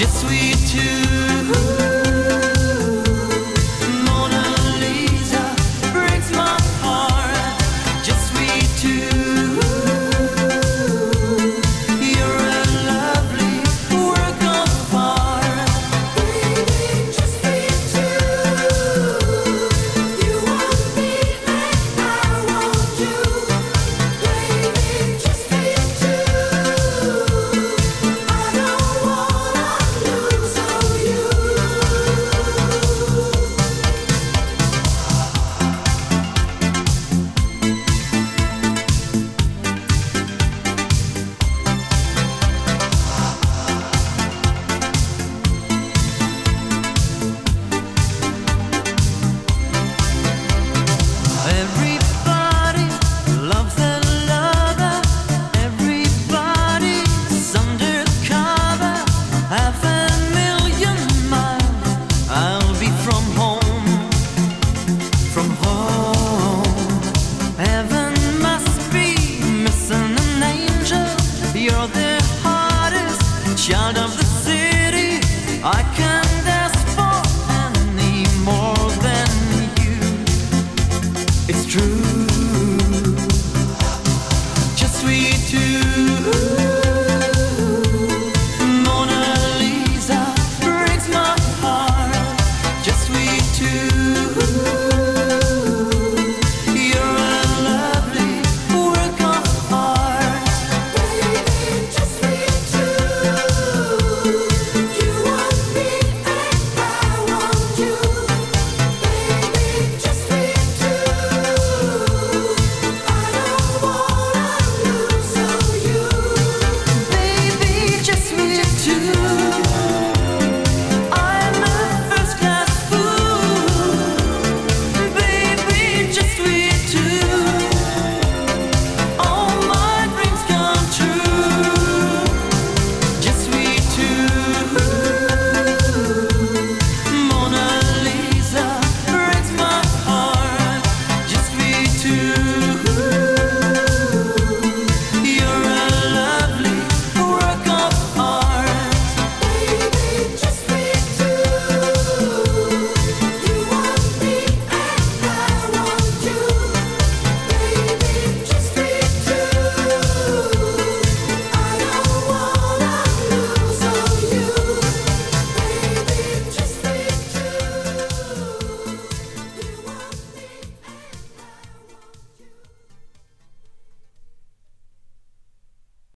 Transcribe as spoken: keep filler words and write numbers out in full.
just we two. Mona Lisa breaks my heart, just we two. You're a lovely work of art, baby, just we two. You want me and I want you, baby, just we two. I don't wanna lose on you. Everybody loves their lover. Everybody's undercover. Half a million miles I'll be from home, from home. Heaven must be missing an angel. You're the hardest child of the city. I can